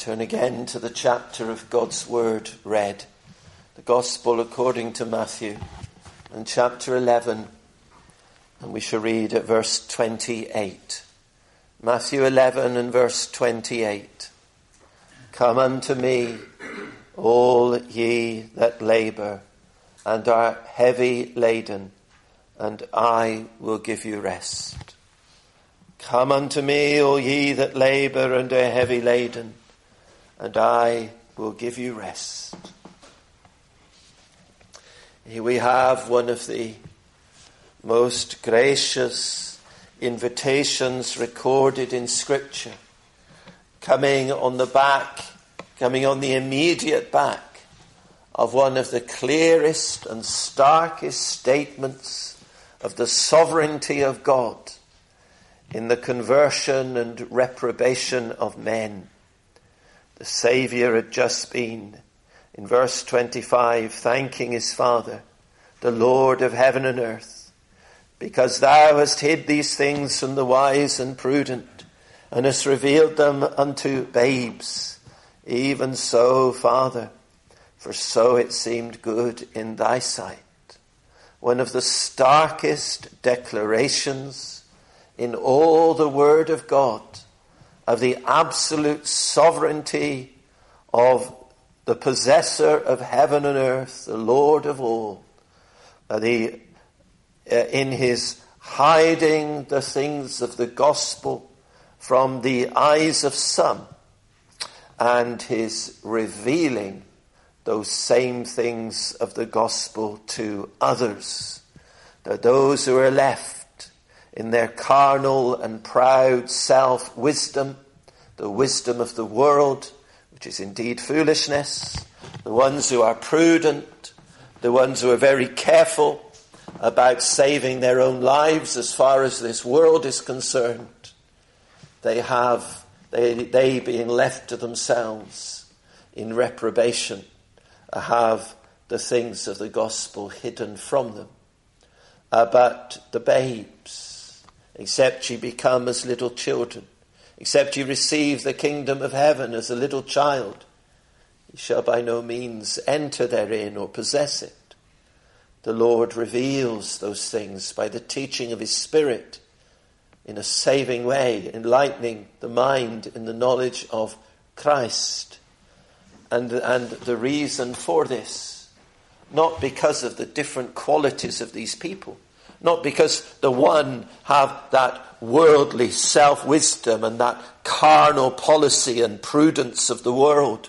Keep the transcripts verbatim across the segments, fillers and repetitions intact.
Turn again to the chapter of God's Word read, the Gospel according to Matthew, and chapter eleven, and we shall read at verse twenty-eight. Matthew eleven and verse twenty-eight. Come unto me, all ye that labour and are heavy laden, and I will give you rest. Come unto me, all ye that labour and are heavy laden, and I will give you rest. Here we have one of the most gracious invitations recorded in Scripture, coming on the back, coming on the immediate back of one of the clearest and starkest statements of the sovereignty of God in the conversion and reprobation of men. The Saviour had just been, in verse twenty-five, thanking his Father, the Lord of heaven and earth, because thou hast hid these things from the wise and prudent, and hast revealed them unto babes. Even so, Father, for so it seemed good in thy sight. One of the starkest declarations in all the Word of God of the absolute sovereignty of the possessor of heaven and earth, the Lord of all, uh, the, uh, in his hiding the things of the gospel from the eyes of some, and his revealing those same things of the gospel to others, that those who are left in their carnal and proud self-wisdom, the wisdom of the world, which is indeed foolishness, the ones who are prudent, the ones who are very careful about saving their own lives as far as this world is concerned, they have, they, they being left to themselves in reprobation, have the things of the gospel hidden from them. Uh, but the babes, except ye become as little children, except ye receive the kingdom of heaven as a little child, ye shall by no means enter therein or possess it. The Lord reveals those things by the teaching of his Spirit in a saving way, enlightening the mind in the knowledge of Christ. And, and the reason for this, not because of the different qualities of these people, not because the one have that worldly self-wisdom and that carnal policy and prudence of the world,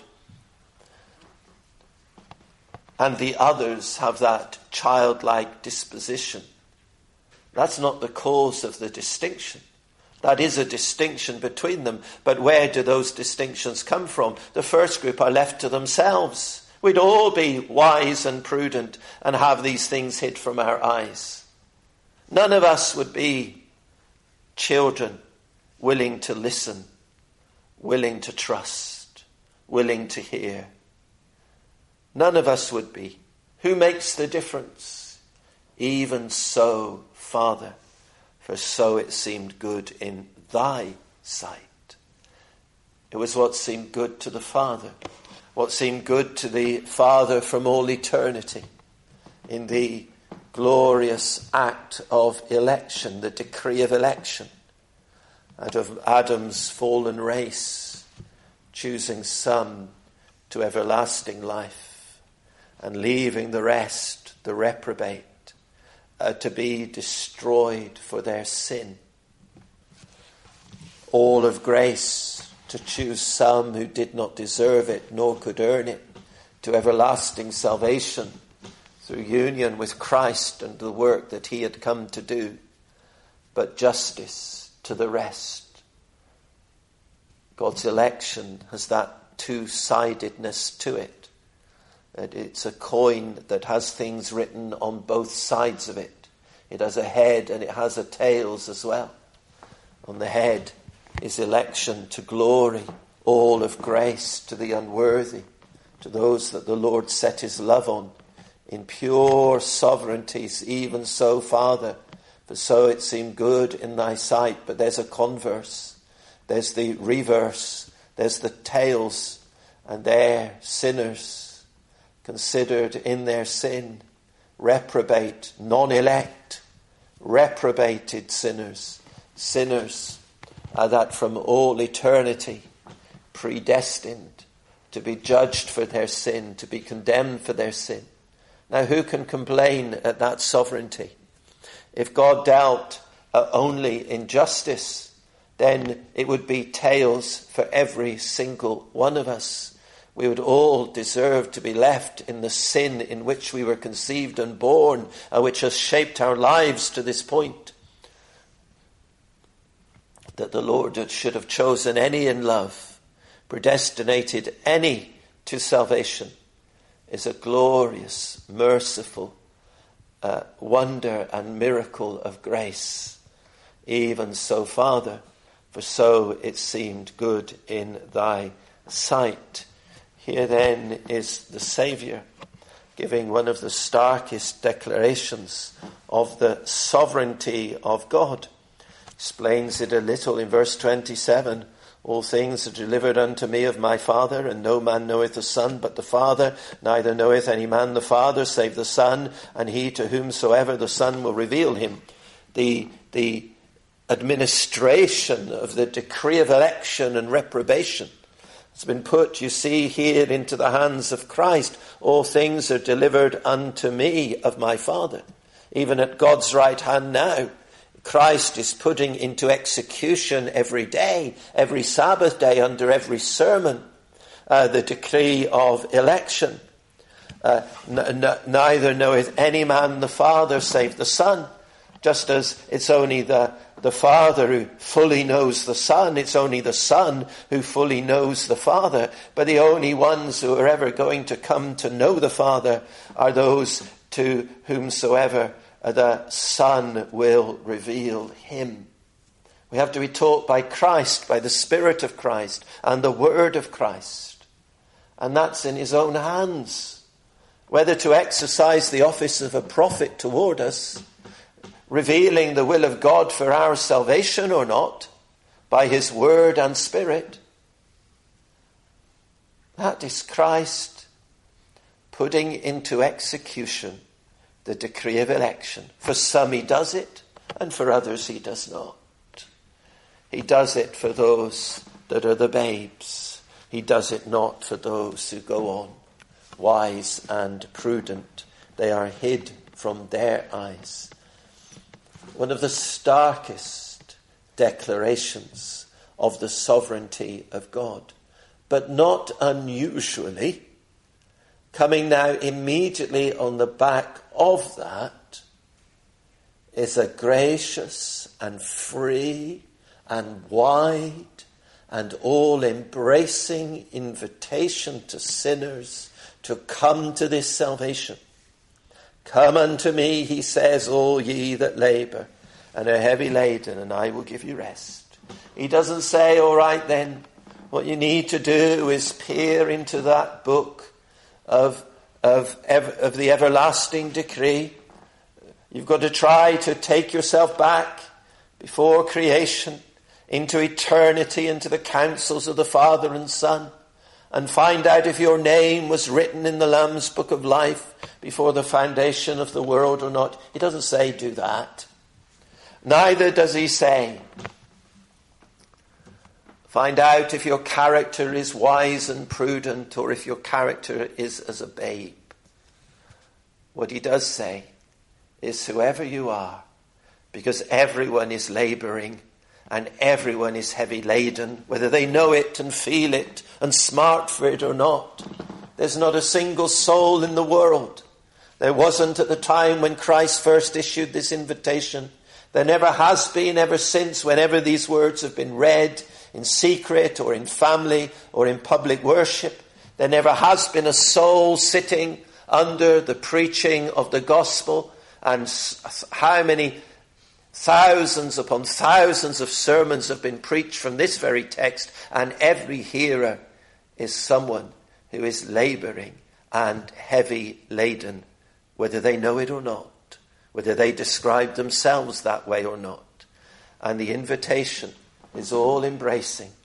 and the others have that childlike disposition. That's not the cause of the distinction. That is a distinction between them. But where do those distinctions come from? The first group are left to themselves. We'd all be wise and prudent and have these things hid from our eyes. None of us would be children willing to listen, willing to trust, willing to hear. None of us would be. Who makes the difference? Even so, Father, for so it seemed good in thy sight. It was what seemed good to the Father, what seemed good to the Father from all eternity, in the glorious act of election, the decree of election, out of Adam's fallen race, choosing some to everlasting life, and leaving the rest, the reprobate, Uh, to be destroyed for their sin. All of grace to choose some who did not deserve it nor could earn it to everlasting salvation through union with Christ and the work that he had come to do, but justice to the rest. God's election has that two-sidedness to it. That it's a coin that has things written on both sides of it. It has a head and it has a tails as well. On the head is election to glory, all of grace to the unworthy, to those that the Lord set his love on in pure sovereignties. Even so, Father, for so it seemed good in thy sight. But there's a converse. There's the reverse. There's the tails, and they're sinners, considered in their sin, reprobate, non-elect, reprobated sinners, sinners uh, that from all eternity predestined to be judged for their sin, to be condemned for their sin. Now, who can complain at that sovereignty? If God dealt uh, only in justice, then it would be tails for every single one of us. We would all deserve to be left in the sin in which we were conceived and born, uh, which has shaped our lives to this point. That the Lord should have chosen any in love, predestinated any to salvation, is a glorious, merciful uh, wonder and miracle of grace. Even so, Father, for so it seemed good in thy sight. Here then is the Saviour giving one of the starkest declarations of the sovereignty of God. Explains it a little in verse twenty-seven. All things are delivered unto me of my Father, and no man knoweth the Son but the Father, neither knoweth any man the Father save the Son, and he to whomsoever the Son will reveal him. The, the administration of the decree of election and reprobation has been put, you see, here into the hands of Christ. All things are delivered unto me of my Father. Even at God's right hand now, Christ is putting into execution every day, every Sabbath day, under every sermon, uh, the decree of election. Uh, n- n- neither knoweth any man the Father save the Son. Just as it's only the, the Father who fully knows the Son, it's only the Son who fully knows the Father. But the only ones who are ever going to come to know the Father are those to whomsoever the Son will reveal him. We have to be taught by Christ, by the Spirit of Christ, and the Word of Christ. And that's in his own hands. Whether to exercise the office of a prophet toward us, revealing the will of God for our salvation or not, by his Word and Spirit. That is Christ putting into execution the decree of election. For some he does it, and for others he does not. He does it for those that are the babes. He does it not for those who go on, wise and prudent. They are hid from their eyes. One of the starkest declarations of the sovereignty of God, but not unusually, coming now immediately on the back of that, is a gracious and free and wide and all-embracing invitation to sinners to come to this salvation. Come unto me, he says, all ye that labour and are heavy laden, and I will give you rest. He doesn't say, all right then, what you need to do is peer into that book of, of, of the everlasting decree. You've got to try to take yourself back before creation into eternity, into the counsels of the Father and Son, and find out if your name was written in the Lamb's book of life before the foundation of the world or not. He doesn't say do that. Neither does he say find out if your character is wise and prudent or if your character is as a babe. What he does say is whoever you are, because everyone is labouring and everyone is heavy laden, whether they know it and feel it and smart for it or not. There's not a single soul in the world. There wasn't at the time when Christ first issued this invitation. There never has been ever since, whenever these words have been read in secret or in family or in public worship. There never has been a soul sitting under the preaching of the gospel, and how many thousands upon thousands of sermons have been preached from this very text, and every hearer is someone who is labouring and heavy laden, whether they know it or not, whether they describe themselves that way or not. And the invitation is all embracing.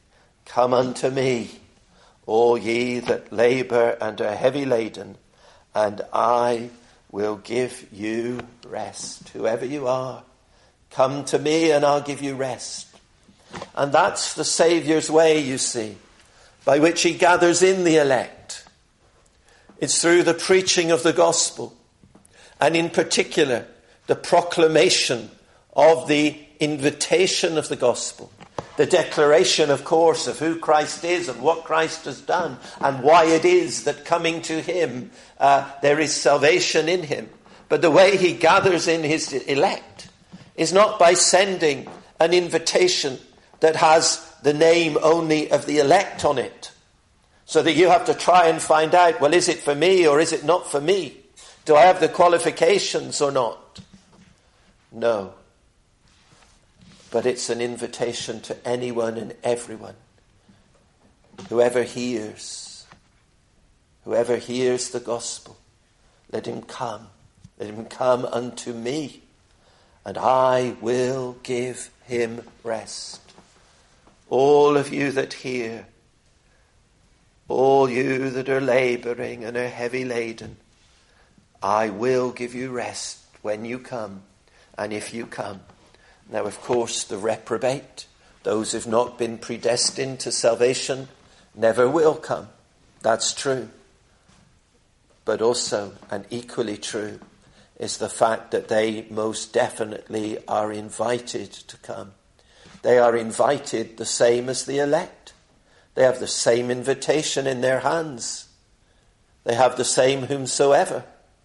Come unto me, all ye that labour and are heavy laden, and I will give you rest. Whoever you are, come to me and I'll give you rest. And that's the Saviour's way, you see, by which he gathers in the elect. It's through the preaching of the gospel, and in particular, the proclamation of the invitation of the gospel. The declaration, of course, of who Christ is and what Christ has done and why it is that coming to him, uh, there is salvation in him. But the way he gathers in his elect is not by sending an invitation that has the name only of the elect on it, so that you have to try and find out, well, is it for me or is it not for me? Do I have the qualifications or not? No. But it's an invitation to anyone and everyone. Whoever hears, whoever hears the gospel, let him come. Let him come unto me, and I will give him rest. All of you that hear, all you that are labouring and are heavy laden, I will give you rest when you come, and if you come. Now, of course, the reprobate, those who've not been predestined to salvation, never will come. That's true. But also, and equally true, is the fact that they most definitely are invited to come. They are invited the same as the elect. They have the same invitation in their hands. They have the same whomsoever.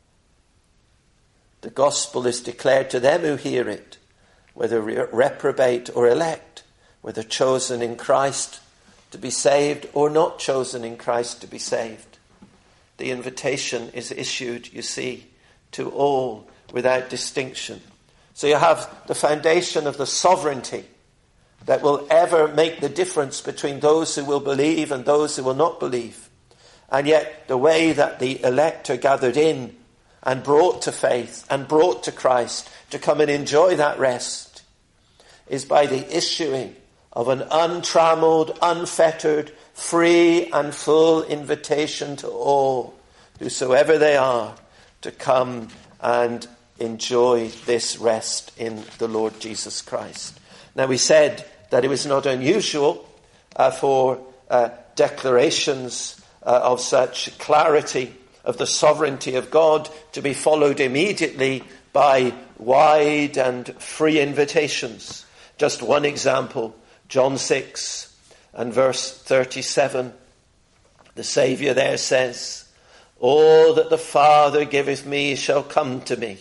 The gospel is declared to them who hear it, whether reprobate or elect, whether chosen in Christ to be saved or not chosen in Christ to be saved. The invitation is issued, you see, to all without distinction. So you have the foundation of the sovereignty that will ever make the difference between those who will believe and those who will not believe. And yet the way that the elect are gathered in and brought to faith and brought to Christ to come and enjoy that rest is by the issuing of an untrammeled, unfettered, free and full invitation to all, whosoever they are, to come and enjoy this rest in the Lord Jesus Christ. Now, we said that it was not unusual uh, for uh, declarations uh, of such clarity of the sovereignty of God to be followed immediately by wide and free invitations. Just one example, John six and verse thirty-seven. The Saviour there says, all that the Father giveth me shall come to me.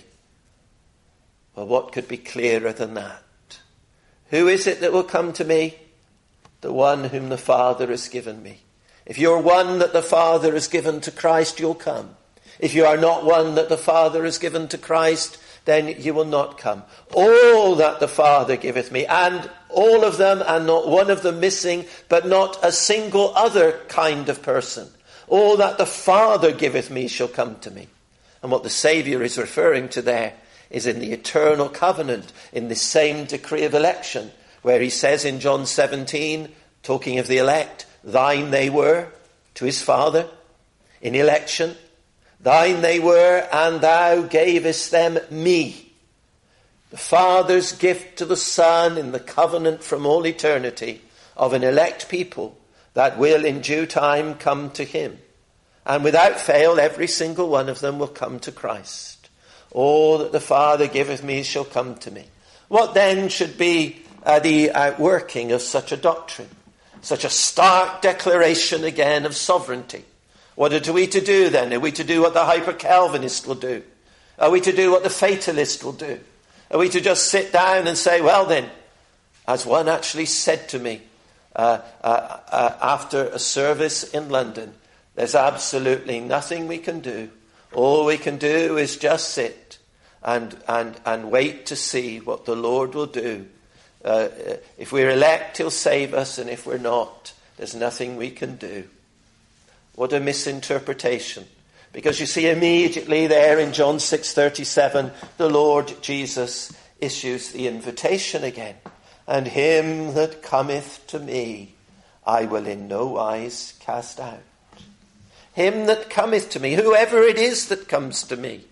Well, what could be clearer than that? Who is it that will come to me? The one whom the Father has given me. If you're one that the Father has given to Christ, you'll come. If you are not one that the Father has given to Christ, then you will not come. All that the Father giveth me, and all of them, and not one of them missing, but not a single other kind of person. All that the Father giveth me shall come to me. And what the Saviour is referring to there is in the eternal covenant, in the same decree of election, where he says in John seventeen, talking of the elect, thine they were, to his Father, in election. Thine they were, and thou gavest them me. The Father's gift to the Son in the covenant from all eternity of an elect people that will in due time come to him. And without fail, every single one of them will come to Christ. All that the Father giveth me shall come to me. What then should be uh, the outworking of such a doctrine? Such a stark declaration again of sovereignty. What are we to do then? Are we to do what the hyper-Calvinist will do? Are we to do what the fatalist will do? Are we to just sit down and say, well then, as one actually said to me uh, uh, uh, after a service in London, there's absolutely nothing we can do. All we can do is just sit and and and wait to see what the Lord will do. Uh, if we're elect, he'll save us, and if we're not, there's nothing we can do. What a misinterpretation. Because you see immediately there in John six thirty-seven, the Lord Jesus issues the invitation again. And him that cometh to me, I will in no wise cast out. Him that cometh to me, whoever it is that comes to me,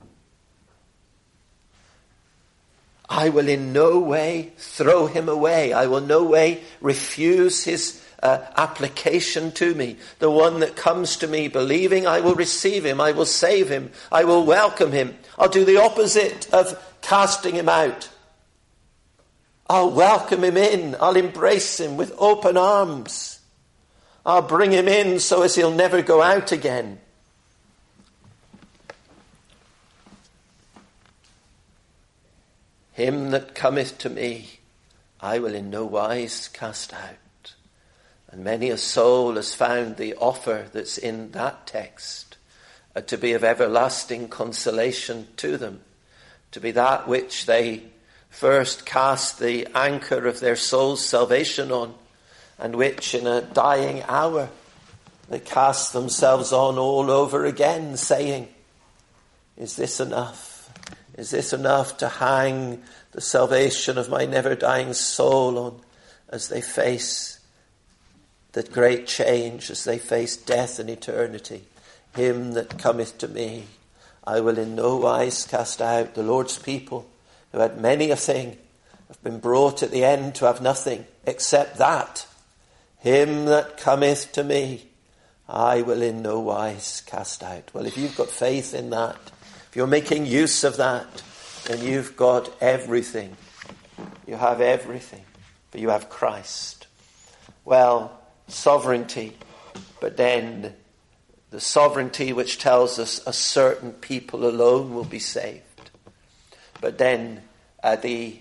I will in no way throw him away. I will no way refuse his uh, application to me. The one that comes to me believing, I will receive him. I will save him. I will welcome him. I'll do the opposite of casting him out. I'll welcome him in. I'll embrace him with open arms. I'll bring him in so as he'll never go out again. Him that cometh to me, I will in no wise cast out. And many a soul has found the offer that's in that text uh, to be of everlasting consolation to them, to be that which they first cast the anchor of their soul's salvation on, and which in a dying hour they cast themselves on all over again, saying, is this enough? Is this enough to hang the salvation of my never-dying soul on as they face the great change, as they face death and eternity? Him that cometh to me, I will in no wise cast out. The Lord's people, who had many a thing, have been brought at the end to have nothing except that. Him that cometh to me, I will in no wise cast out. Well, if you've got faith in that, if you're making use of that, then you've got everything. You have everything, for you have Christ. Well, sovereignty, but then the sovereignty which tells us a certain people alone will be saved. But then uh, the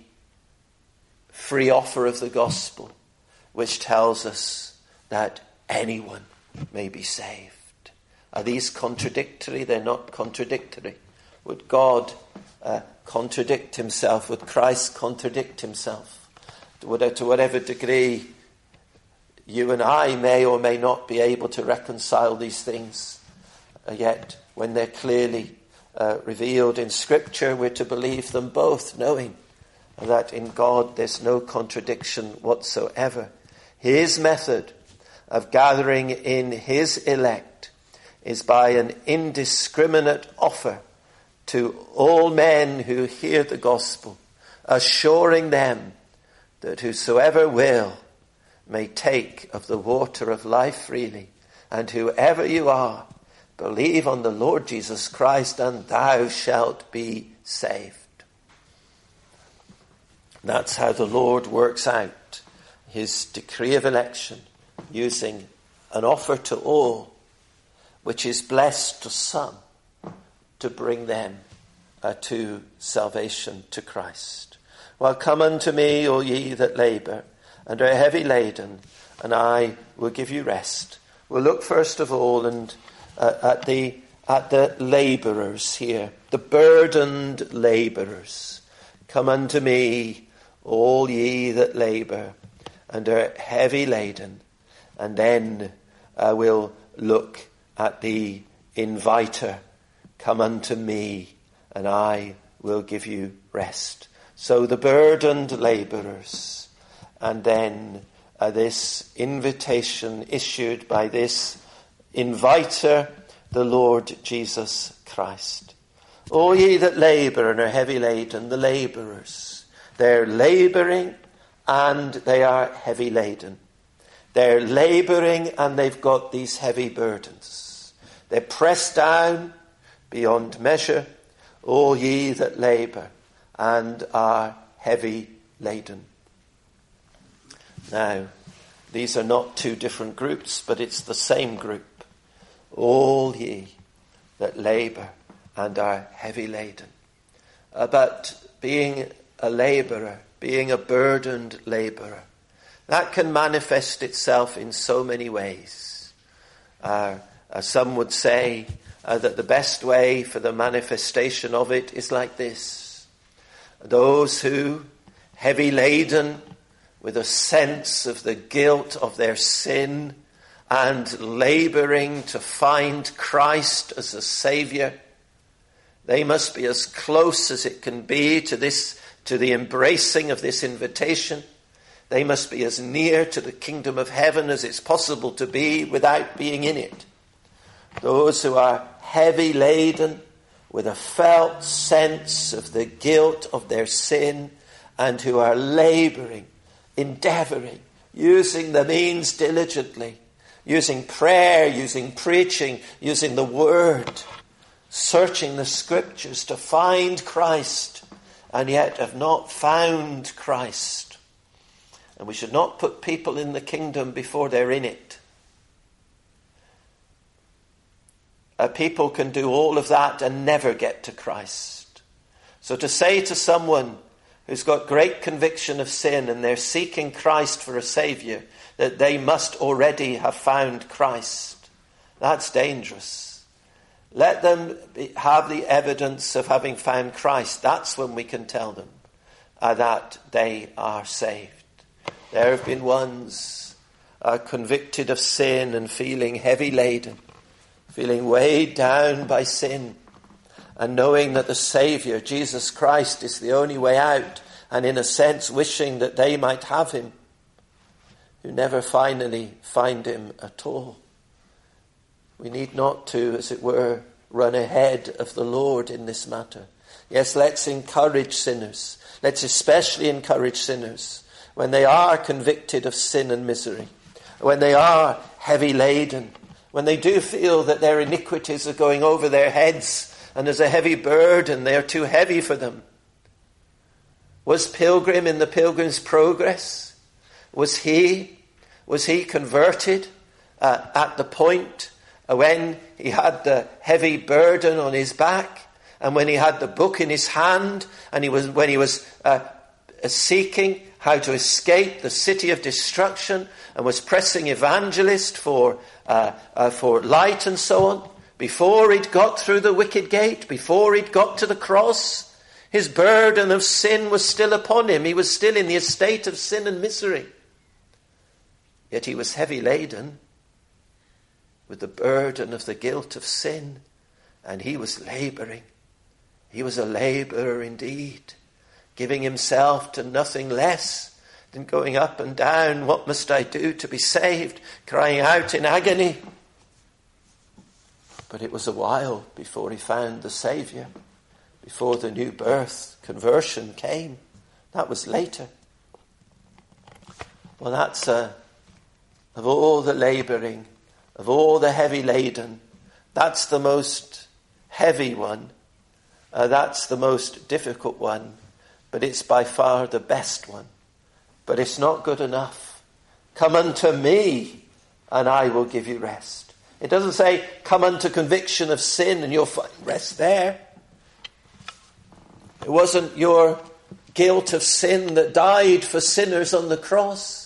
free offer of the gospel, which tells us that anyone may be saved. Are these contradictory? They're not contradictory. Would God uh, contradict himself? Would Christ contradict himself? To, to whatever degree you and I may or may not be able to reconcile these things, uh, yet when they're clearly uh, revealed in Scripture, we're to believe them both, knowing that in God there's no contradiction whatsoever. His method of gathering in his elect is by an indiscriminate offer to all men who hear the gospel, assuring them that whosoever will may take of the water of life freely, and whoever you are, believe on the Lord Jesus Christ and thou shalt be saved. That's how the Lord works out his decree of election, using an offer to all, which is blessed to some, to bring them uh, to salvation, to Christ. Well, come unto me, O ye that labour and are heavy laden, and I will give you rest. We'll look first of all and uh, at the at the labourers here, the burdened labourers. Come unto me, all ye that labour and are heavy laden. And then uh, we'll look at the inviter. Come unto me, and I will give you rest. So the burdened labourers, and then uh, this invitation issued by this inviter, the Lord Jesus Christ. All ye that labour and are heavy laden, the labourers, they're labouring and they are heavy laden. They're labouring and they've got these heavy burdens. They're pressed down beyond measure, all ye that labour and are heavy laden. Now, these are not two different groups, but it's the same group. All ye that labour and are heavy laden. Uh, but being a labourer, being a burdened labourer, that can manifest itself in so many ways. Uh, uh, some would say uh, that the best way for the manifestation of it is like this. Those who, heavy laden with a sense of the guilt of their sin and labouring to find Christ as a Saviour, they must be as close as it can be to this, to the embracing of this invitation. They must be as near to the kingdom of heaven as it's possible to be without being in it. Those who are heavy laden with a felt sense of the guilt of their sin and who are laboring, endeavoring, using the means diligently, using prayer, using preaching, using the word, searching the scriptures to find Christ, and yet have not found Christ. And we should not put people in the kingdom before they're in it. Uh, people can do all of that and never get to Christ. So to say to someone who's got great conviction of sin and they're seeking Christ for a saviour, that they must already have found Christ, that's dangerous. Let them be, have the evidence of having found Christ. That's when we can tell them uh, that they are saved. There have been ones uh, convicted of sin and feeling heavy laden, feeling weighed down by sin, and knowing that the Saviour, Jesus Christ, is the only way out, and in a sense wishing that they might have him, who never finally find him at all. We need not to, as it were, run ahead of the Lord in this matter. Yes, let's encourage sinners. Let's especially encourage sinners when they are convicted of sin and misery, when they are heavy laden, when they do feel that their iniquities are going over their heads and there's a heavy burden, they're too heavy for them. Was Pilgrim in the Pilgrim's Progress? Was he, was he converted uh, at the point when he had the heavy burden on his back and when he had the book in his hand and he was when he was uh, seeking how to escape the city of destruction and was pressing evangelist for uh, uh, for light and so on? Before he'd got through the wicket gate, before he'd got to the cross, his burden of sin was still upon him. He was still in the estate of sin and misery. Yet he was heavy laden with the burden of the guilt of sin, and he was labouring. He was a labourer indeed, giving himself to nothing less than going up and down, what must I do to be saved, crying out in agony. But it was a while before he found the Saviour, before the new birth, conversion came. That was later. Well, that's uh, of all the labouring, of all the heavy laden, that's the most heavy one. Uh, that's the most difficult one. But it's by far the best one. But it's not good enough. Come unto me, and I will give you rest. It doesn't say, come unto conviction of sin, and you'll find rest there. It wasn't your guilt of sin that died for sinners on the cross.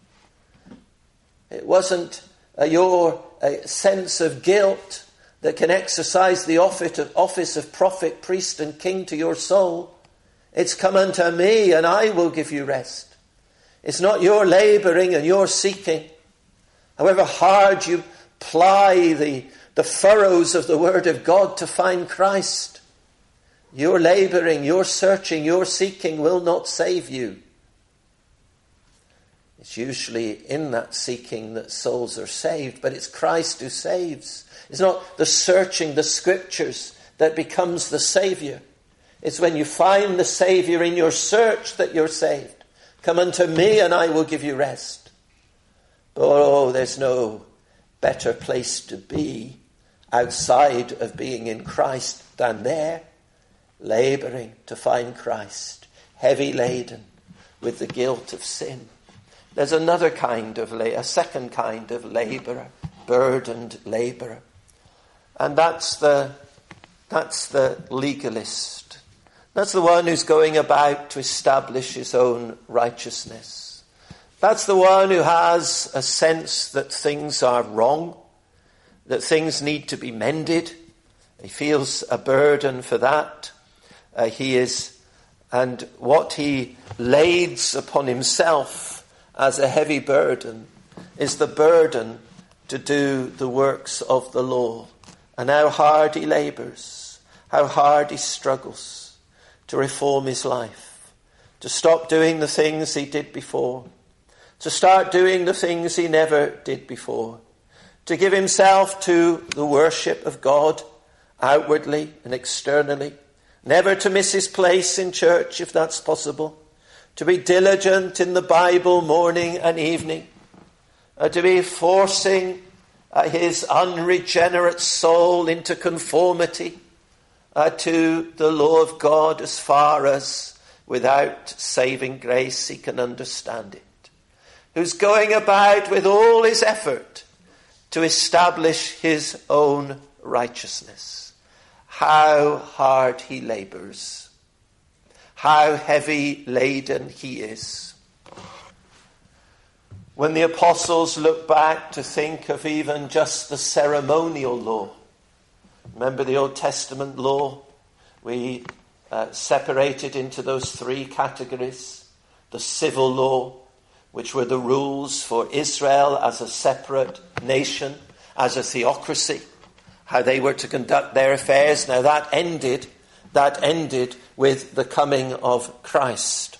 It wasn't uh, your uh, sense of guilt that can exercise the office of, office of prophet, priest, and king to your soul. It's come unto me, and I will give you rest. It's not your labouring and your seeking. However hard you ply the, the furrows of the Word of God to find Christ, your labouring, your searching, your seeking will not save you. It's usually in that seeking that souls are saved, but it's Christ who saves. It's not the searching the Scriptures that becomes the Saviour. It's when you find the Saviour in your search that you're saved. Come unto me and I will give you rest. But oh, there's no better place to be outside of being in Christ than there, labouring to find Christ, heavy laden with the guilt of sin. There's another kind of, la- a second kind of labourer, burdened labourer. And that's the, that's the legalist. That's the one who's going about to establish his own righteousness. That's the one who has a sense that things are wrong, that things need to be mended. He feels a burden for that. Uh, he is, and what he lades upon himself as a heavy burden is the burden to do the works of the law. And how hard he labours, how hard he struggles to reform his life, to stop doing the things he did before, to start doing the things he never did before, to give himself to the worship of God outwardly and externally, never to miss his place in church if that's possible, to be diligent in the Bible morning and evening, uh, to be forcing uh, his unregenerate soul into conformity uh, to the law of God as far as without saving grace he can understand it, who's going about with all his effort to establish his own righteousness. How hard he labors. How heavy laden he is. When the apostles look back to think of even just the ceremonial law, remember the Old Testament law? We uh, separated into those three categories. The civil law, which were the rules for Israel as a separate nation, as a theocracy, how they were to conduct their affairs. Now that ended, that ended with the coming of Christ.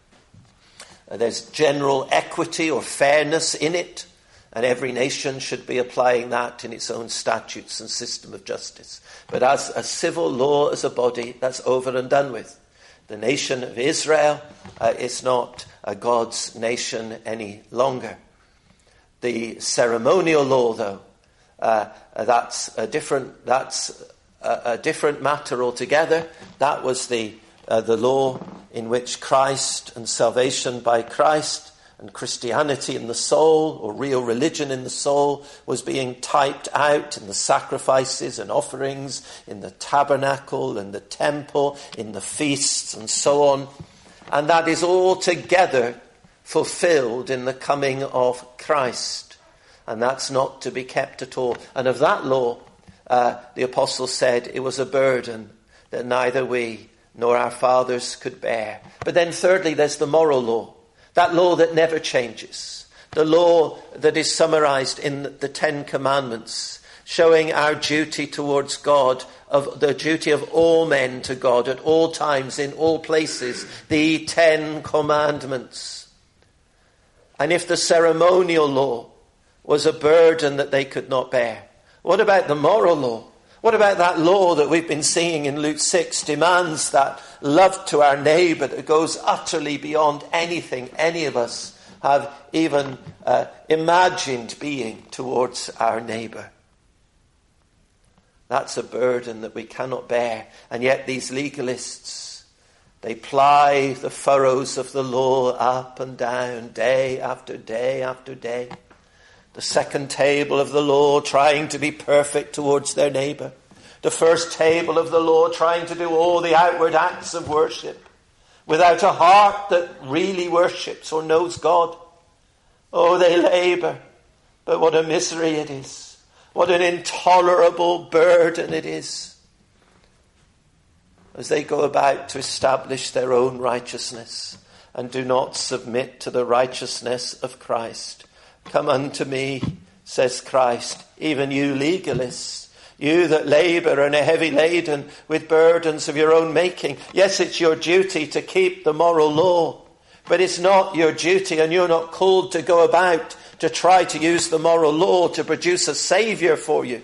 Uh, there's general equity or fairness in it, and every nation should be applying that in its own statutes and system of justice. But as a civil law, as a body, that's over and done with. The nation of Israel uh, is not a God's nation any longer. The ceremonial law, though, uh, that's a different that's a, a different matter altogether. That was the uh, the law in which Christ and salvation by Christ and Christianity in the soul, or real religion in the soul, was being typed out in the sacrifices and offerings, in the tabernacle and the temple, in the feasts and so on. And that is all together fulfilled in the coming of Christ. And that's not to be kept at all. And of that law, uh, the apostle said it was a burden that neither we nor our fathers could bear. But then thirdly, there's the moral law. That law that never changes. The law that is summarized in the Ten Commandments, showing our duty towards God, of the duty of all men to God at all times, in all places. The Ten Commandments. And if the ceremonial law was a burden that they could not bear, what about the moral law? What about that law that we've been seeing in Luke six, demands that love to our neighbour that goes utterly beyond anything any of us have even uh, imagined being towards our neighbour? That's a burden that we cannot bear. And yet these legalists, they ply the furrows of the law up and down, day after day after day. The second table of the law, trying to be perfect towards their neighbour. The first table of the law, trying to do all the outward acts of worship, without a heart that really worships or knows God. Oh, they labour, but what a misery it is. What an intolerable burden it is, as they go about to establish their own righteousness and do not submit to the righteousness of Christ. Come unto me, says Christ, even you legalists, you that labour and are heavy laden with burdens of your own making. Yes, it's your duty to keep the moral law, but it's not your duty, and you're not called to go about to try to use the moral law to produce a saviour for you.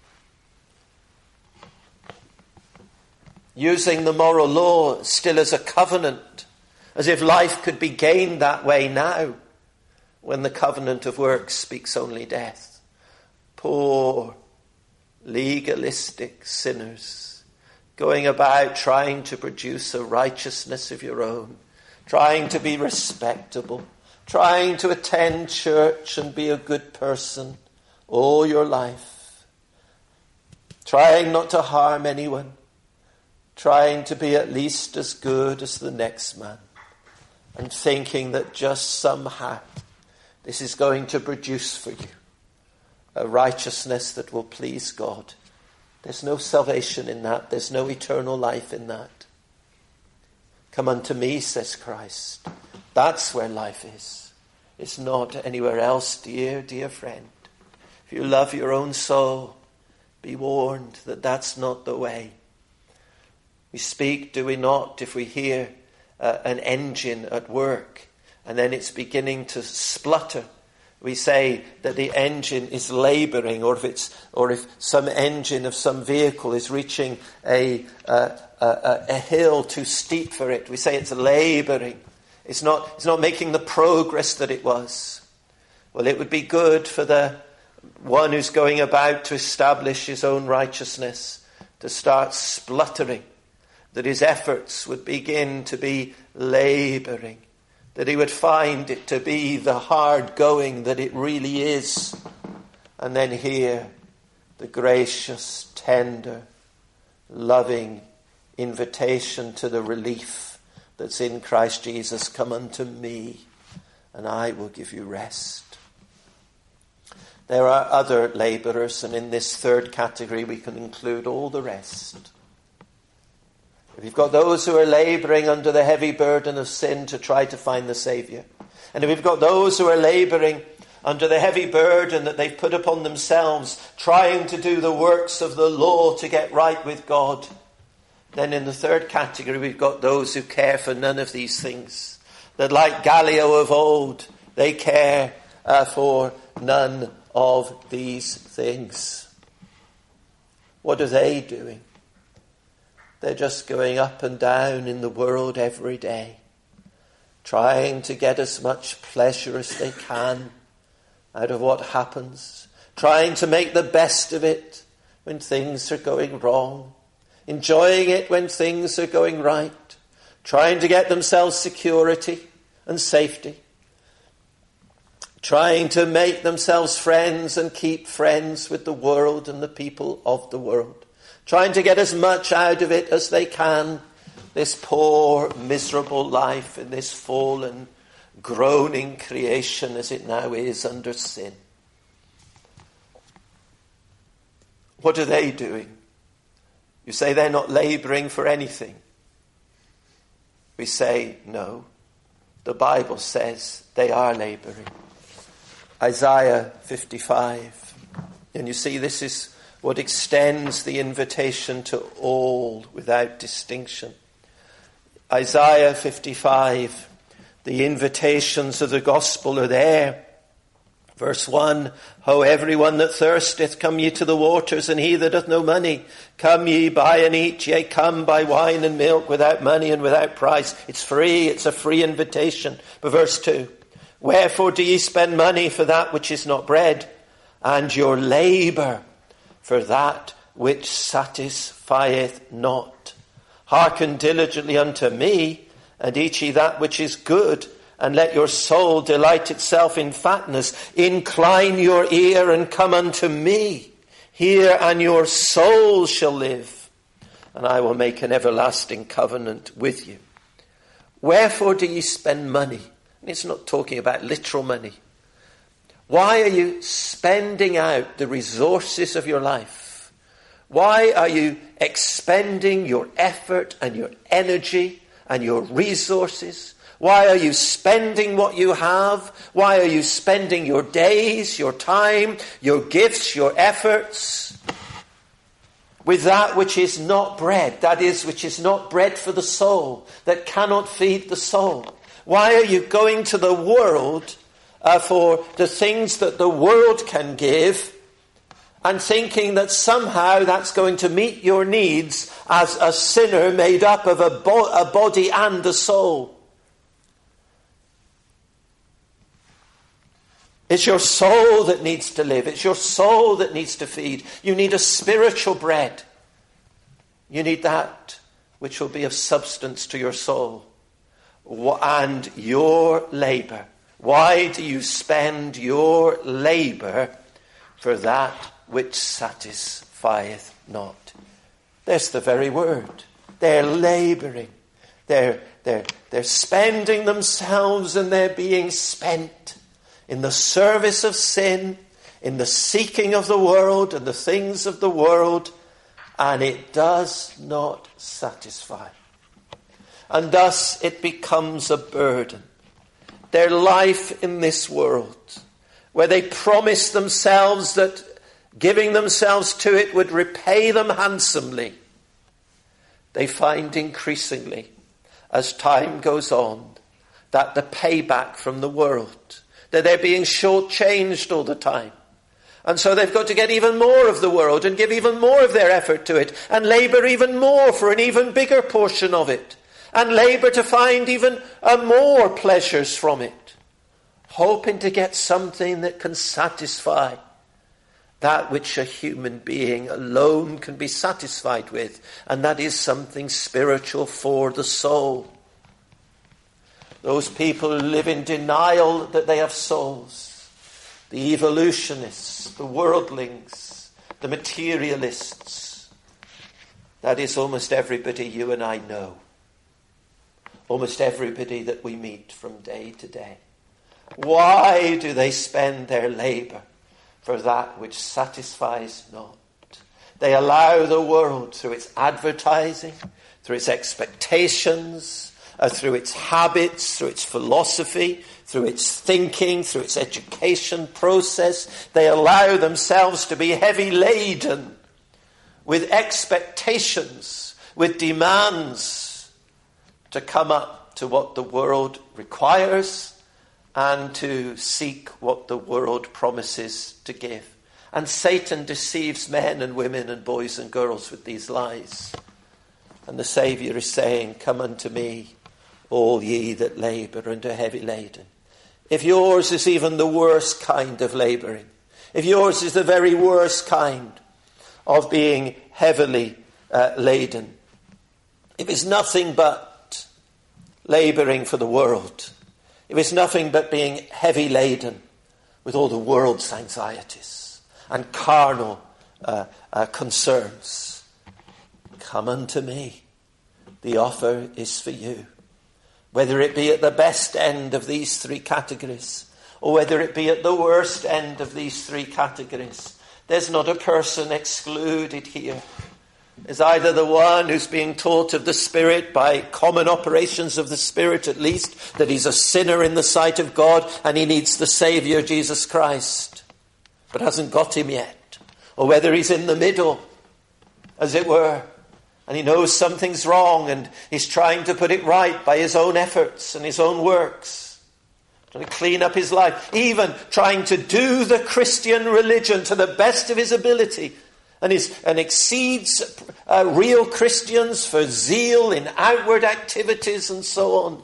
Using the moral law still as a covenant, as if life could be gained that way now, when the covenant of works speaks only death. Poor, legalistic sinners, going about trying to produce a righteousness of your own, trying to be respectable, trying to attend church and be a good person all your life, trying not to harm anyone, trying to be at least as good as the next man, and thinking that just somehow this is going to produce for you a righteousness that will please God. There's no salvation in that. There's no eternal life in that. Come unto me, says Christ. That's where life is. It's not anywhere else, dear, dear friend. If you love your own soul, be warned that that's not the way. We speak, do we not, if we hear uh, an engine at work, and then it's beginning to splutter. We say that the engine is labouring, or if it's, or if some engine of some vehicle is reaching a, a, a, a hill too steep for it, we say it's labouring. It's not, it's not making the progress that it was. Well, it would be good for the one who's going about to establish his own righteousness to start spluttering, that his efforts would begin to be labouring, that he would find it to be the hard going that it really is, and then hear the gracious, tender, loving invitation to the relief that's in Christ Jesus. Come unto me, and I will give you rest. There are other labourers, and in this third category we can include all the rest. If you've got those who are labouring under the heavy burden of sin to try to find the Saviour, and if you've got those who are labouring under the heavy burden that they've put upon themselves, trying to do the works of the law to get right with God, then in the third category we've got those who care for none of these things. That like Gallio of old, they care uh, for none of these things. What are they doing? They're just going up and down in the world every day, trying to get as much pleasure as they can out of what happens, trying to make the best of it when things are going wrong, enjoying it when things are going right, trying to get themselves security and safety, trying to make themselves friends and keep friends with the world and the people of the world, trying to get as much out of it as they can, this poor, miserable life in this fallen, groaning creation as it now is under sin. What are they doing? You say they're not labouring for anything. We say, no. The Bible says they are labouring. Isaiah fifty-five. And you see, this is what extends the invitation to all without distinction. Isaiah fifty-five, the invitations of the gospel are there. Verse one, Ho, everyone that thirsteth, come ye to the waters, and he that hath no money, come ye, buy and eat, yea, come, buy wine and milk without money and without price. It's free, it's a free invitation. But verse two, wherefore do ye spend money for that which is not bread, and your labour for that which satisfieth not? Hearken diligently unto me, and eat ye that which is good, and let your soul delight itself in fatness. Incline your ear and come unto me. Hear, and your soul shall live, and I will make an everlasting covenant with you. Wherefore do ye spend money? And it's not talking about literal money. Why are you spending out the resources of your life? Why are you expending your effort and your energy and your resources? Why are you spending what you have? Why are you spending your days, your time, your gifts, your efforts with that which is not bread? That is, which is not bread for the soul, that cannot feed the soul. Why are you going to the world uh, for the things that the world can give, and thinking that somehow that's going to meet your needs as a sinner made up of a, bo- a body and a soul? It's your soul that needs to live. It's your soul that needs to feed. You need a spiritual bread. You need that which will be of substance to your soul. And your labour. Why do you spend your labour for that which satisfieth not? There's the very word. They're labouring. They're, they're, they're spending themselves, and they're being spent in the service of sin, in the seeking of the world and the things of the world, and it does not satisfy. And thus it becomes a burden. Their life in this world, where they promise themselves that giving themselves to it would repay them handsomely, they find increasingly, as time goes on, that the payback from the world, that they're being shortchanged all the time. And so they've got to get even more of the world and give even more of their effort to it and labour even more for an even bigger portion of it and labour to find even uh, more pleasures from it, hoping to get something that can satisfy that which a human being alone can be satisfied with, and that is something spiritual for the soul. Those people who live in denial that they have souls, the evolutionists, the worldlings, the materialists, that is almost everybody you and I know. Almost everybody that we meet from day to day. Why do they spend their labour for that which satisfies not? They allow the world, through its advertising, through its expectations, uh, through its habits, through its philosophy, through its thinking, through its education process, they allow themselves to be heavy laden with expectations, with demands to come up to what the world requires and to seek what the world promises to give. And Satan deceives men and women and boys and girls with these lies. And the Saviour is saying, come unto me, all ye that labour and are heavy laden. If yours is even the worst kind of labouring, if yours is the very worst kind of being heavily uh, laden, if it's nothing but labouring for the world, if it's nothing but being heavy laden with all the world's anxieties and carnal uh, uh, concerns, come unto me. The offer is for you. Whether it be at the best end of these three categories, or whether it be at the worst end of these three categories, there's not a person excluded here. There's either the one who's being taught of the Spirit by common operations of the Spirit at least, that he's a sinner in the sight of God and he needs the Saviour Jesus Christ, but hasn't got him yet. Or whether he's in the middle, as it were, and he knows something's wrong and he's trying to put it right by his own efforts and his own works. Trying to clean up his life. Even trying to do the Christian religion to the best of his ability. And, is, and exceeds uh, real Christians for zeal in outward activities and so on.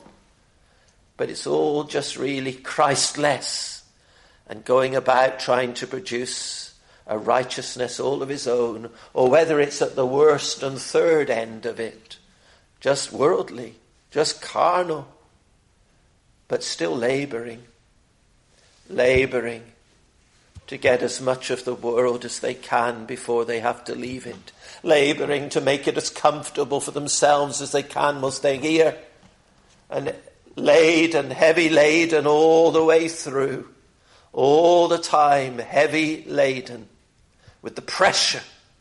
But it's all just really Christless and going about trying to produce a righteousness all of his own, or whether it's at the worst and third end of it, just worldly, just carnal, but still labouring, labouring to get as much of the world as they can before they have to leave it, labouring to make it as comfortable for themselves as they can whilst they're here, and laden, heavy laden all the way through, all the time heavy laden with the pressure,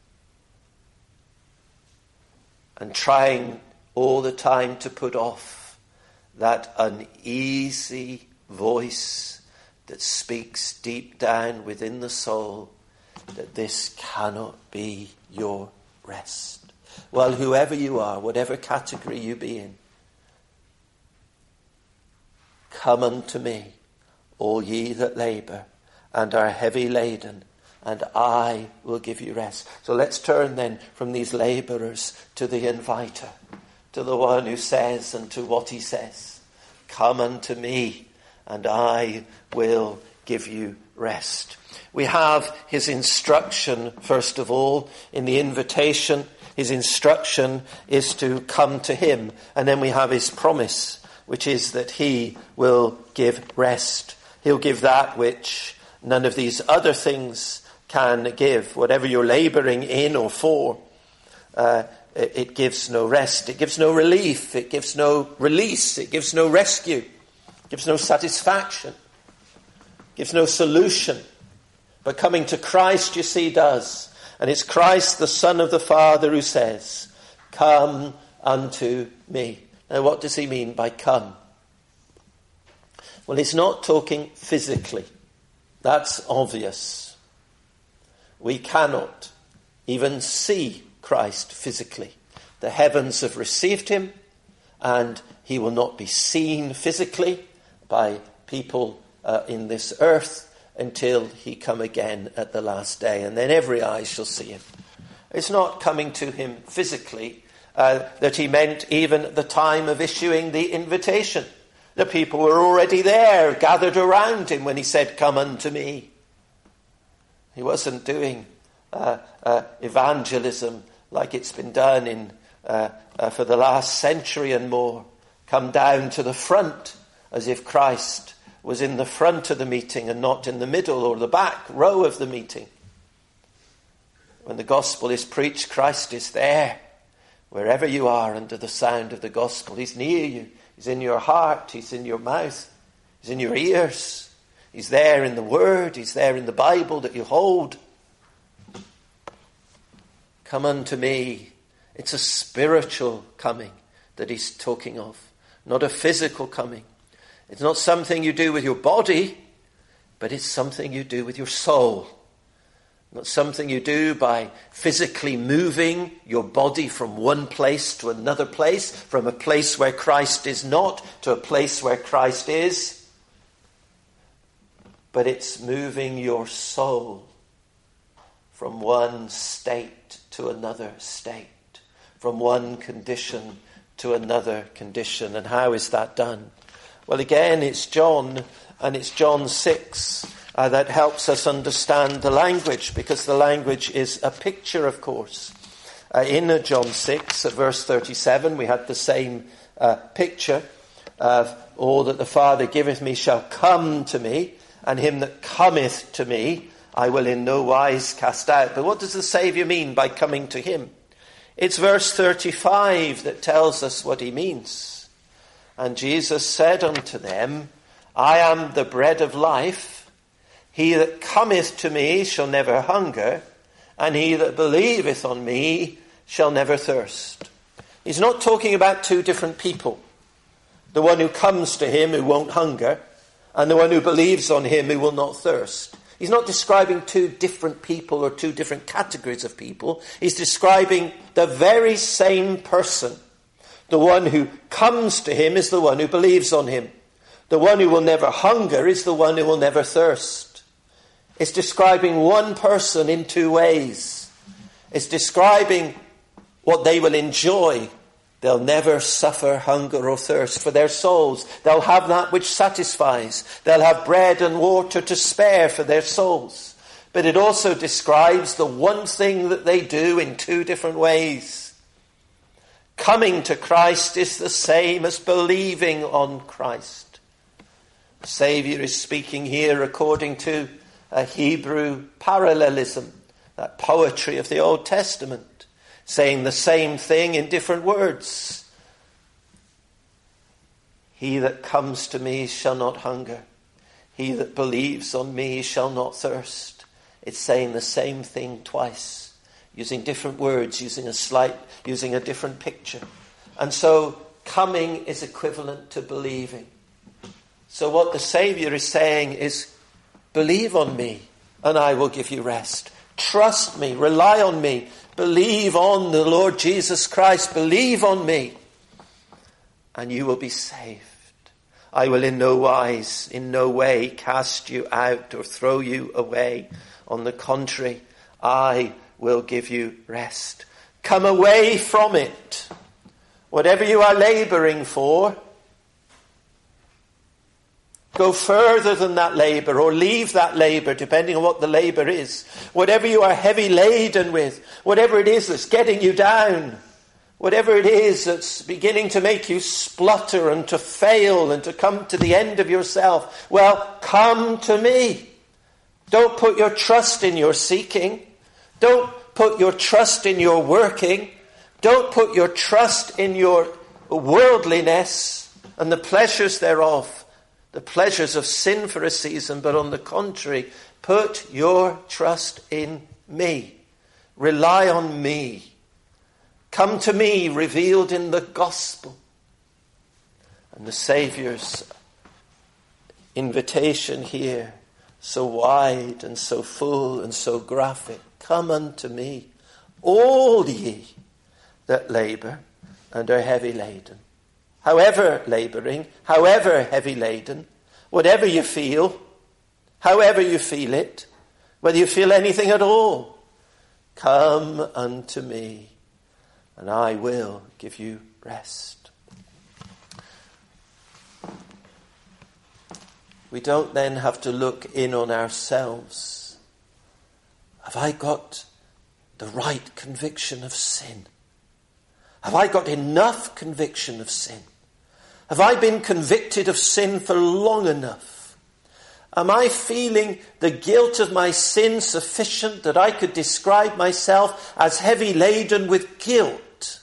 and trying all the time to put off that uneasy voice that speaks deep down within the soul that this cannot be your rest. Well, whoever you are, whatever category you be in, come unto me, all ye that labour and are heavy laden, and I will give you rest. So let's turn then from these labourers to the inviter, to the one who says and to what he says. Come unto me, and I will give you rest. We have his instruction, first of all, in the invitation. His instruction is to come to him. And then we have his promise, which is that he will give rest. He'll give that which none of these other things can give. Whatever you're labouring in or for, uh, it, it gives no rest. It gives no relief. It gives no release. It gives no rescue. It gives no satisfaction. It gives no solution. But coming to Christ, you see, does. And it's Christ, the Son of the Father, who says, come unto me. Now, what does he mean by come? Well, he's not talking physically. That's obvious. We cannot even see Christ physically. The heavens have received him, and he will not be seen physically by people uh, in this earth until he come again at the last day. And then every eye shall see him. It's not coming to him physically uh, that he meant even at the time of issuing the invitation. The people were already there, gathered around him when he said, "Come unto me." He wasn't doing uh, uh, evangelism like it's been done in uh, uh, for the last century and more. Come down to the front as if Christ was in the front of the meeting and not in the middle or the back row of the meeting. When the gospel is preached, Christ is there. Wherever you are under the sound of the gospel, he's near you. He's in your heart. He's in your mouth. He's in your ears. He's there in the word. He's there in the Bible that you hold. Come unto me. It's a spiritual coming that he's talking of, not a physical coming. It's not something you do with your body, but it's something you do with your soul. Not something you do by physically moving your body from one place to another place, from a place where Christ is not to a place where Christ is. But it's moving your soul from one state to another state, from one condition to another condition. And how is that done? Well, again, it's John, and it's John six. Uh, that helps us understand the language, because the language is a picture, of course. Uh, in uh, John six, at verse thirty-seven, we had the same uh, picture of, "All that the Father giveth me shall come to me, and him that cometh to me I will in no wise cast out." But what does the Saviour mean by coming to him? It's verse thirty-five that tells us what he means. "And Jesus said unto them, I am the bread of life. He that cometh to me shall never hunger, and he that believeth on me shall never thirst." He's not talking about two different people. The one who comes to him who won't hunger, and the one who believes on him who will not thirst. He's not describing two different people or two different categories of people. He's describing the very same person. The one who comes to him is the one who believes on him. The one who will never hunger is the one who will never thirst. It's describing one person in two ways. It's describing what they will enjoy. They'll never suffer hunger or thirst for their souls. They'll have that which satisfies. They'll have bread and water to spare for their souls. But it also describes the one thing that they do in two different ways. Coming to Christ is the same as believing on Christ. The Saviour is speaking here according to a Hebrew parallelism, that poetry of the Old Testament, saying the same thing in different words. He that comes to me shall not hunger. He that believes on me shall not thirst. It's saying the same thing twice, using different words, using a slight, using a different picture. And so coming is equivalent to believing. So what the Saviour is saying is, believe on me, and I will give you rest. Trust me, rely on me, believe on the Lord Jesus Christ, believe on me, and you will be saved. I will in no wise, in no way cast you out or throw you away. On the contrary, I will give you rest. Come away from it. Whatever you are labouring for, go further than that labour, or leave that labour, depending on what the labour is. Whatever you are heavy laden with, whatever it is that's getting you down, whatever it is that's beginning to make you splutter and to fail and to come to the end of yourself, well, come to me. Don't put your trust in your seeking. Don't put your trust in your working. Don't put your trust in your worldliness and the pleasures thereof. The pleasures of sin for a season, but on the contrary, put your trust in me. Rely on me. Come to me, revealed in the gospel. And the Saviour's invitation here, so wide and so full and so graphic. Come unto me, all ye that labour and are heavy laden. however labouring, however heavy laden, whatever you feel, however you feel it, whether you feel anything at all, come unto me, and I will give you rest. We don't then have to look in on ourselves. Have I got the right conviction of sin? Have I got enough conviction of sin? Have I been convicted of sin for long enough? Am I feeling the guilt of my sin sufficient that I could describe myself as heavy laden with guilt?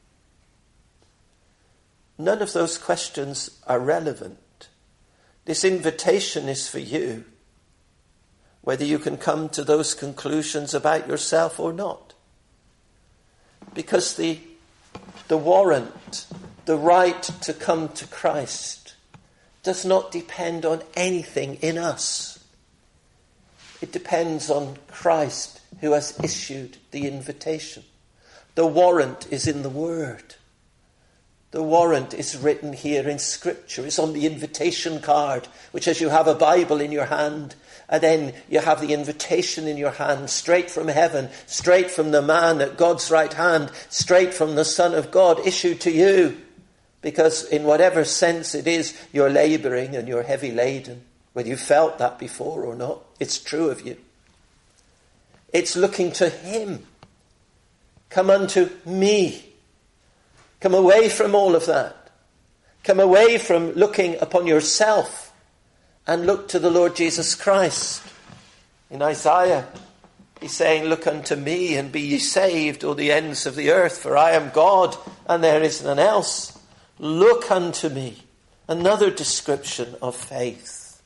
None of those questions are relevant. This invitation is for you, whether you can come to those conclusions about yourself or not. Because the, the warrant, the right to come to Christ, does not depend on anything in us. It depends on Christ who has issued the invitation. The warrant is in the Word. The warrant is written here in Scripture. It's on the invitation card, which as you have a Bible in your hand, and then you have the invitation in your hand, straight from heaven, straight from the man at God's right hand, straight from the Son of God, issued to you. Because in whatever sense it is, you're labouring and you're heavy laden, whether you felt that before or not, it's true of you. It's looking to him. Come unto me. Come away from all of that. Come away from looking upon yourself and look to the Lord Jesus Christ. In Isaiah, he's saying, look unto me and be ye saved, O the ends of the earth, for I am God and there is none else. Look unto me. Another description of faith.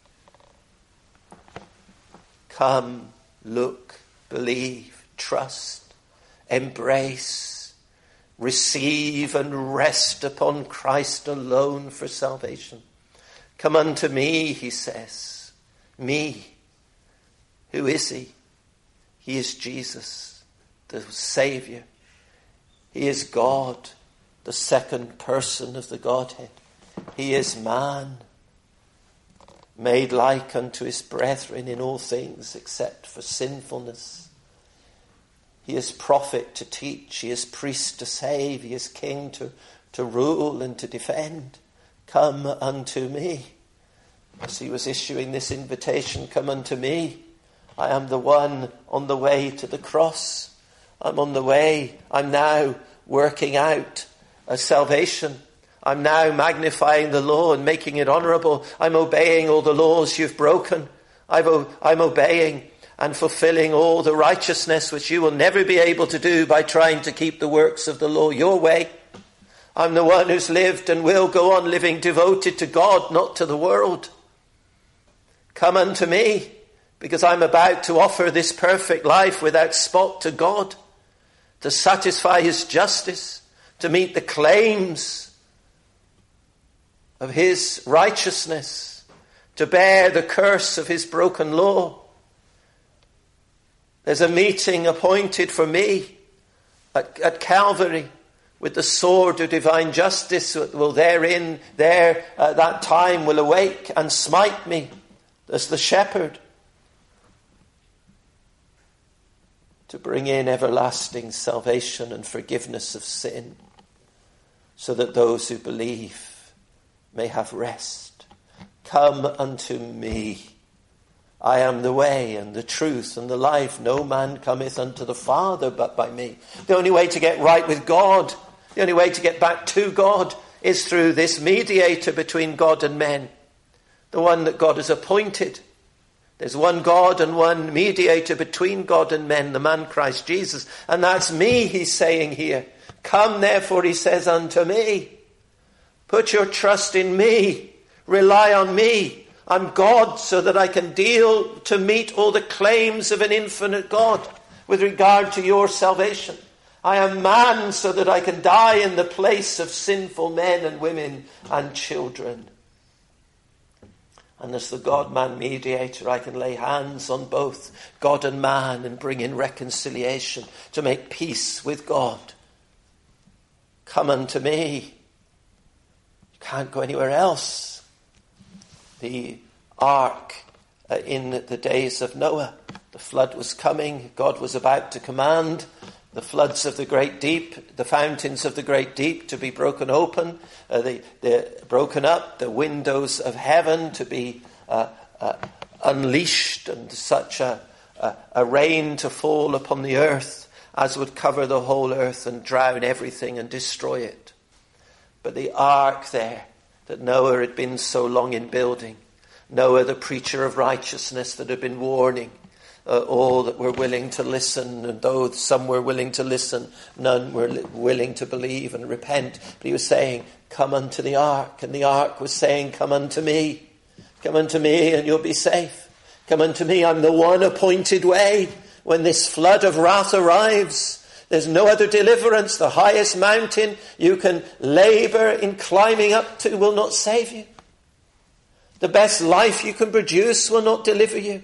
Come, look, believe, trust, embrace, receive and rest upon Christ alone for salvation. Come unto me, he says. Me. Who is he? He is Jesus, the Saviour. He is God, the second person of the Godhead. He is man, made like unto his brethren in all things except for sinfulness. He is prophet to teach. He is priest to save. He is king to, to rule and to defend. Come unto me. As he was issuing this invitation, come unto me. I am the one on the way to the cross. I'm on the way. I'm now working out a salvation. I'm now magnifying the law and making it honourable. I'm obeying all the laws you've broken. I've, I'm obeying and fulfilling all the righteousness which you will never be able to do by trying to keep the works of the law your way. I'm the one who's lived and will go on living devoted to God, not to the world. Come unto me, because I'm about to offer this perfect life without spot to God, to satisfy his justice, to meet the claims of his righteousness, to bear the curse of his broken law. There's a meeting appointed for me at, at Calvary with the sword of divine justice that will therein, there, at that time will awake and smite me as the shepherd to bring in everlasting salvation and forgiveness of sin so that those who believe may have rest. Come unto me. I am the way and the truth and the life. No man cometh unto the Father but by me. The only way to get right with God, the only way to get back to God is through this mediator between God and men. The one that God has appointed. There's one God and one mediator between God and men, the man Christ Jesus. And that's me, he's saying here. Come therefore, he says, unto me. Put your trust in me. Rely on me. I'm God so that I can deal to meet all the claims of an infinite God with regard to your salvation. I am man so that I can die in the place of sinful men and women and children. And as the God-man mediator, I can lay hands on both God and man and bring in reconciliation to make peace with God. Come unto me. Can't go anywhere else. The ark uh, in the days of Noah, the flood was coming. God was about to command the floods of the great deep, the fountains of the great deep to be broken open, uh, the, the broken up, the windows of heaven to be uh, uh, unleashed, and such a, a, a rain to fall upon the earth as would cover the whole earth and drown everything and destroy it. But the ark there that Noah had been so long in building, Noah the preacher of righteousness that had been warning Uh, all that were willing to listen, and though some were willing to listen, none were li- willing to believe and repent. But he was saying, come unto the ark. And the ark was saying, come unto me. Come unto me and you'll be safe. Come unto me, I'm the one appointed way. When this flood of wrath arrives, there's no other deliverance. The highest mountain you can labor in climbing up to will not save you. The best life you can produce will not deliver you.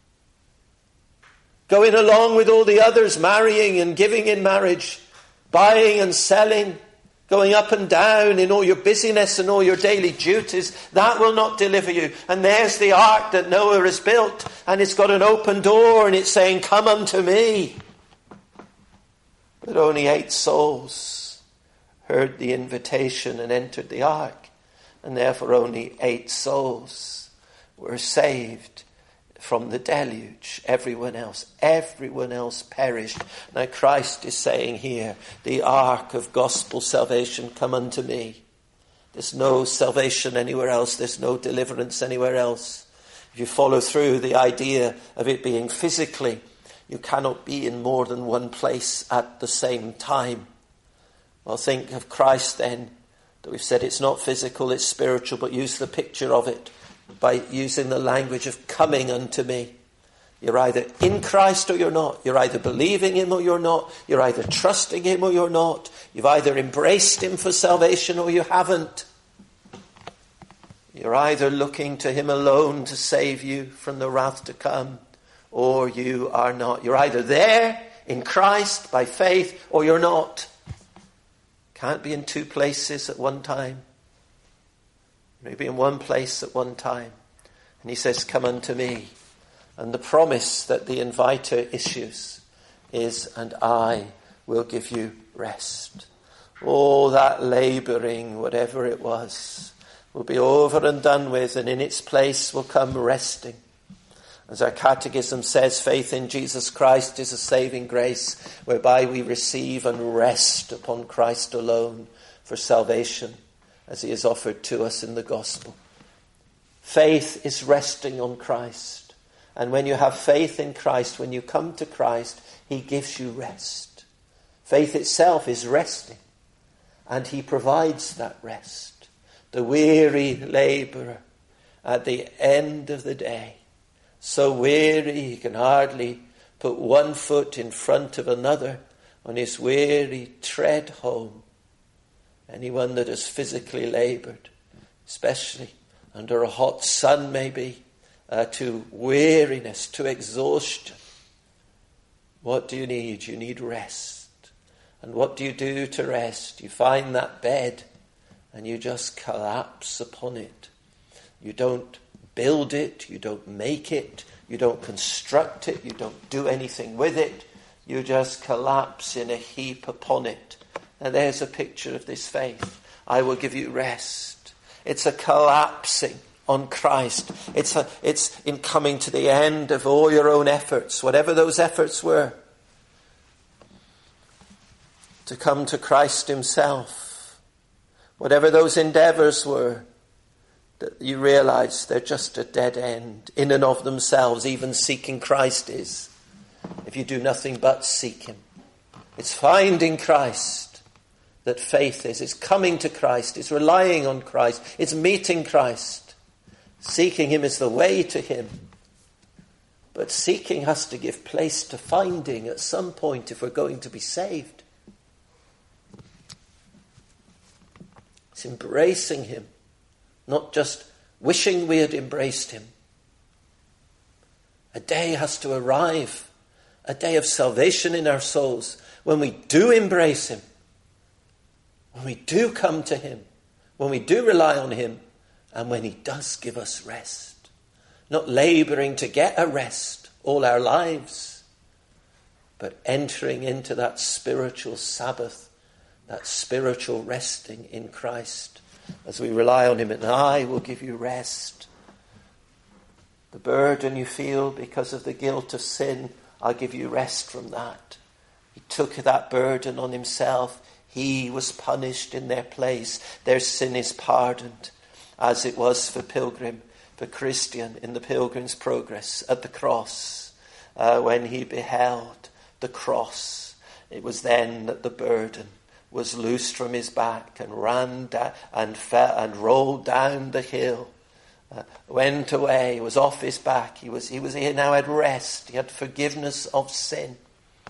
Going along with all the others, marrying and giving in marriage, buying and selling, going up and down in all your busyness and all your daily duties, that will not deliver you. And there's the ark that Noah has built, and it's got an open door, and it's saying, come unto me. But only eight souls heard the invitation and entered the ark, and therefore only eight souls were saved from the deluge. Everyone else, everyone else perished. Now Christ is saying here, the ark of gospel salvation, come unto me. There's no salvation anywhere else. There's no deliverance anywhere else. If you follow through the idea of it being physically, you cannot be in more than one place at the same time. Well, think of Christ then, that we've said it's not physical, it's spiritual, but use the picture of it by using the language of coming unto me. You're either in Christ or you're not. You're either believing him or you're not. You're either trusting him or you're not. You've either embraced him for salvation or you haven't. You're either looking to him alone to save you from the wrath to come, or you are not. You're either there in Christ by faith or you're not. Can't be in two places at one time. Maybe in one place at one time. And he says, come unto me. And the promise that the inviter issues is, and I will give you rest. All that labouring, whatever it was, will be over and done with, and in its place will come resting. As our catechism says, faith in Jesus Christ is a saving grace whereby we receive and rest upon Christ alone for salvation, as he is offered to us in the gospel. Faith is resting on Christ. And when you have faith in Christ, when you come to Christ, he gives you rest. Faith itself is resting, and he provides that rest. The weary labourer at the end of the day, so weary he can hardly put one foot in front of another on his weary tread home. Anyone that has physically laboured, especially under a hot sun maybe, uh, to weariness, to exhaustion. What do you need? You need rest. And what do you do to rest? You find that bed and you just collapse upon it. You don't build it, you don't make it, you don't construct it, you don't do anything with it. You just collapse in a heap upon it. And there's a picture of this faith. I will give you rest. It's a collapsing on Christ. It's a, it's in coming to the end of all your own efforts, whatever those efforts were, to come to Christ himself. Whatever those endeavours were, that you realize they're just a dead end in and of themselves. Even seeking Christ is, if you do nothing but seek him. It's finding Christ that faith is. It's coming to Christ. It's relying on Christ. It's meeting Christ. Seeking him is the way to him. But seeking has to give place to finding at some point if we're going to be saved. It's embracing him, not just wishing we had embraced him. A day has to arrive, a day of salvation in our souls, when we do embrace him, when we do come to him, when we do rely on him, and when he does give us rest. Not labouring to get a rest all our lives, but entering into that spiritual Sabbath, that spiritual resting in Christ as we rely on him. And I will give you rest. The burden you feel because of the guilt of sin, I'll give you rest from that. He took that burden on himself. He was punished in their place. Their sin is pardoned, as it was for Pilgrim, for Christian in the Pilgrim's Progress at the cross. Uh, when he beheld the cross, it was then that the burden was loosed from his back and ran down and fell and rolled down the hill. Uh, went away, was off his back. He was he was he now had rest. He had forgiveness of sin.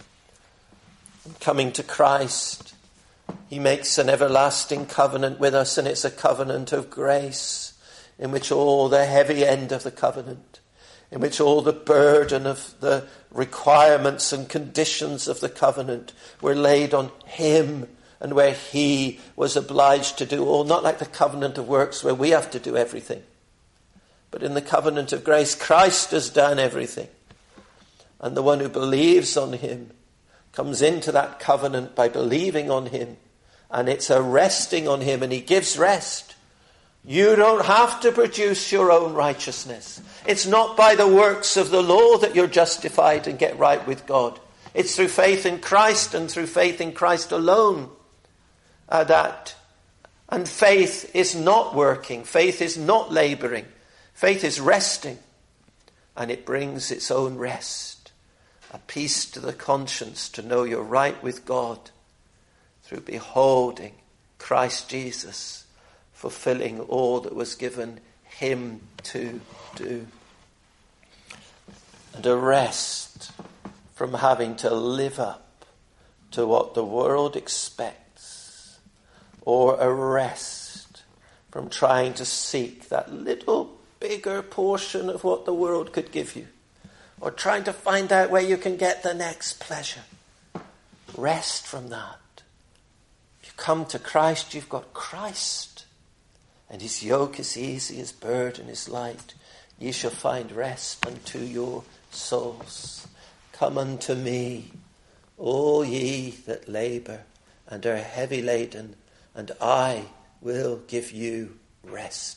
And coming to Christ, he makes an everlasting covenant with us, and it's a covenant of grace, in which all the heavy end of the covenant, in which all the burden of the requirements and conditions of the covenant were laid on him, and where he was obliged to do all, not like the covenant of works where we have to do everything. But in the covenant of grace, Christ has done everything. And the one who believes on him comes into that covenant by believing on him. And it's a resting on him, and he gives rest. You don't have to produce your own righteousness. It's not by the works of the law that you're justified and get right with God. It's through faith in Christ, and through faith in Christ alone. Uh, that. And faith is not working. Faith is not labouring. Faith is resting, and it brings its own rest, a peace to the conscience to know you're right with God through beholding Christ Jesus, fulfilling all that was given him to do. And a rest from having to live up to what the world expects, or a rest from trying to seek that little bigger portion of what the world could give you, or trying to find out where you can get the next pleasure. Rest from that. If you come to Christ, you've got Christ, and his yoke is easy, his burden is light. Ye shall find rest unto your souls. Come unto me, all ye that labour and are heavy laden, and I will give you rest.